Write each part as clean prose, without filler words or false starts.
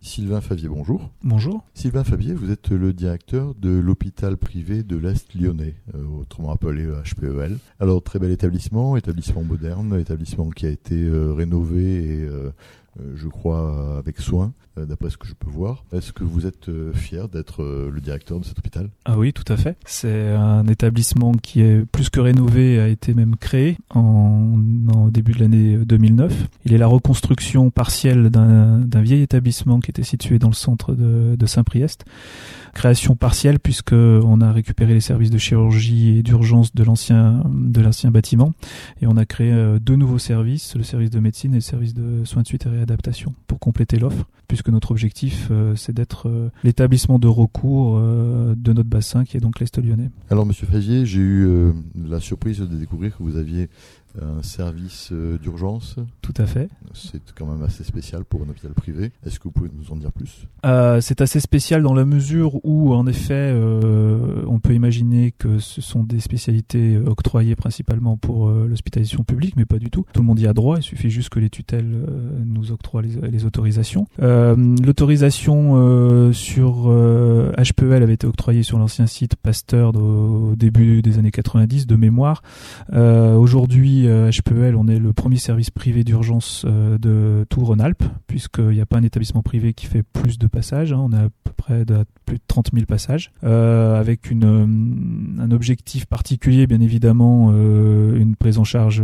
Sylvain Favier, bonjour. Bonjour. Sylvain Favier, vous êtes le directeur de l'hôpital privé de l'Est lyonnais, autrement appelé HPEL. Alors, très bel établissement moderne, établissement qui a été rénové et je crois avec soin, d'après ce que je peux voir. Est-ce que vous êtes fier d'être le directeur de cet hôpital ? Ah oui, tout à fait. C'est un établissement qui est plus que rénové, a été même créé en début de l'année 2009. Il est la reconstruction partielle d'un vieil établissement qui était situé dans le centre de Saint-Priest. Création partielle puisque on a récupéré les services de chirurgie et d'urgence de l'ancien bâtiment et on a créé deux nouveaux services, le service de médecine et le service de soins de suite et réadaptation pour compléter l'offre, puisque notre objectif c'est d'être l'établissement de recours de notre bassin qui est donc l'Est lyonnais. Alors Monsieur Favier, j'ai eu la surprise de découvrir que vous aviez un service d'urgence. Tout à fait. C'est quand même assez spécial pour un hôpital privé. Est-ce que vous pouvez nous en dire plus ? C'est assez spécial dans la mesure où, en effet, on peut imaginer que ce sont des spécialités octroyées principalement pour l'hospitalisation publique, mais pas du tout. Tout le monde y a droit, il suffit juste que les tutelles nous octroient les autorisations. L'autorisation sur HPEL avait été octroyée sur l'ancien site Pasteur au début des années 90 de mémoire. Aujourd'hui, HPEL, on est le premier service privé d'urgence de tout Rhône-Alpes, puisqu'il n'y a pas un établissement privé qui fait plus de passages. On a à peu près plus de 30 000 passages, avec un objectif particulier, bien évidemment, une prise en charge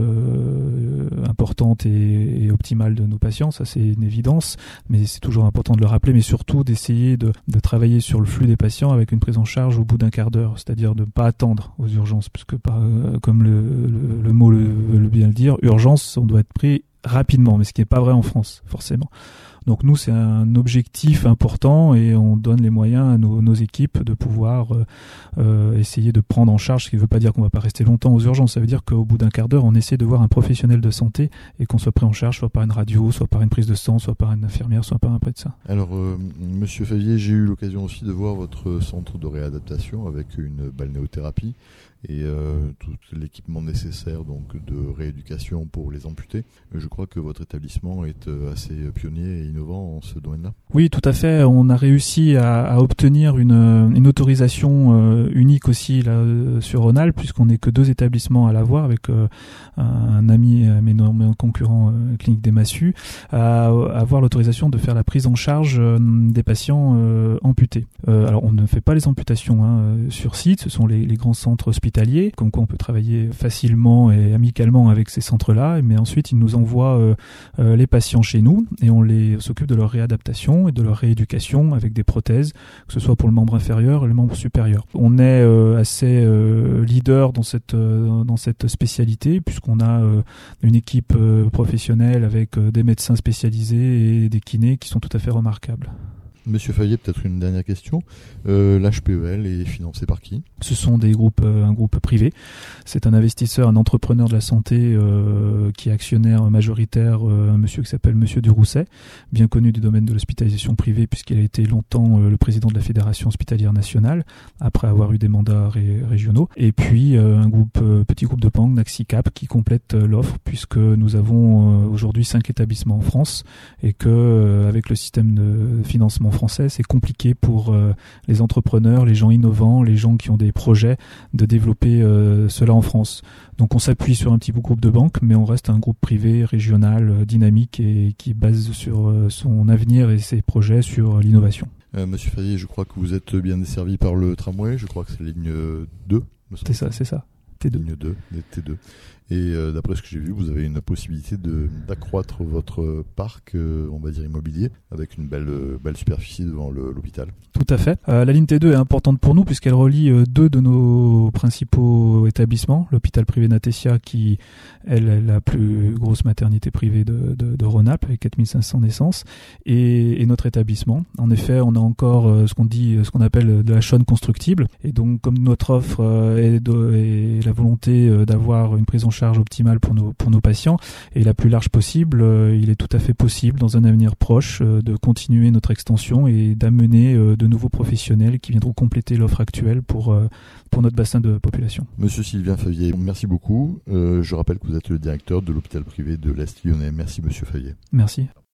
importante et optimale de nos patients, ça c'est une évidence, mais c'est toujours important de le rappeler, mais surtout d'essayer de travailler sur le flux des patients avec une prise en charge au bout d'un quart d'heure, c'est-à-dire de ne pas attendre aux urgences, puisque comme le mot veut bien le dire, urgence, on doit être pris rapidement, mais ce qui n'est pas vrai en France, forcément. Donc nous, c'est un objectif important et on donne les moyens à nos équipes de pouvoir essayer de prendre en charge, ce qui ne veut pas dire qu'on ne va pas rester longtemps aux urgences, ça veut dire qu'au bout d'un quart d'heure, on essaie de voir un professionnel de santé et qu'on soit pris en charge soit par une radio, soit par une prise de sang, soit par une infirmière, soit par un médecin. Alors, Monsieur Favier, j'ai eu l'occasion aussi de voir votre centre de réadaptation avec une balnéothérapie et tout l'équipement nécessaire donc de rééducation pour les amputés. Je crois que votre établissement est assez pionnier et innovant en ce domaine-là. Oui, tout à fait. On a réussi à obtenir une autorisation unique aussi là, sur Rhône-Alpes, puisqu'on n'est que 2 établissements à l'avoir, avec un ami, mais un concurrent, Clinique des Massues, à avoir l'autorisation de faire la prise en charge des patients amputés. Alors, on ne fait pas les amputations sur site, ce sont les grands centres hospitaliers, comme quoi on peut travailler facilement et amicalement avec ces centres-là, mais ensuite ils nous envoient les patients chez nous et on s'occupe de leur réadaptation et de leur rééducation avec des prothèses, que ce soit pour le membre inférieur et le membre supérieur. On est assez leader dans cette spécialité, puisqu'on a une équipe professionnelle avec des médecins spécialisés et des kinés qui sont tout à fait remarquables. Monsieur Favier, peut-être une dernière question. L'HPEL est financé par qui ? Ce sont un groupe privé. C'est un investisseur, un entrepreneur de la santé qui est actionnaire majoritaire, un monsieur qui s'appelle Monsieur Durousset, bien connu du domaine de l'hospitalisation privée puisqu'il a été longtemps le président de la Fédération hospitalière nationale, après avoir eu des mandats régionaux. Et puis un petit groupe de banques, Naxicap, qui complète l'offre puisque nous avons aujourd'hui 5 établissements en France et que avec le système de financement français, c'est compliqué pour les entrepreneurs, les gens innovants, les gens qui ont des projets de développer cela en France. Donc on s'appuie sur un petit groupe de banques, mais on reste un groupe privé, régional, dynamique et qui base sur son avenir et ses projets sur l'innovation. Monsieur Favier, je crois que vous êtes bien desservi par le tramway, je crois que c'est la ligne 2. C'est ça. T2. Ligne 2, T2. Et d'après ce que j'ai vu, vous avez une possibilité d'accroître votre parc, on va dire immobilier, avec une belle superficie devant l'hôpital. Tout à fait. La ligne T2 est importante pour nous puisqu'elle relie 2 de nos principaux établissements. L'hôpital privé Natessia qui est la plus grosse maternité privée de Rhône-Alpes avec 4500 naissances et notre établissement. En effet, on a encore ce qu'on appelle de la chaîne constructible. Et donc, comme notre offre est la volonté d'avoir une prise en charge optimale pour nos patients et la plus large possible, il est tout à fait possible dans un avenir proche de continuer notre extension et d'amener de nouveaux professionnels qui viendront compléter l'offre actuelle pour notre bassin de population. Monsieur Sylvain Favier, merci beaucoup. Je rappelle que vous êtes le directeur de l'hôpital privé de l'Est lyonnais. Merci Monsieur Favier. Merci.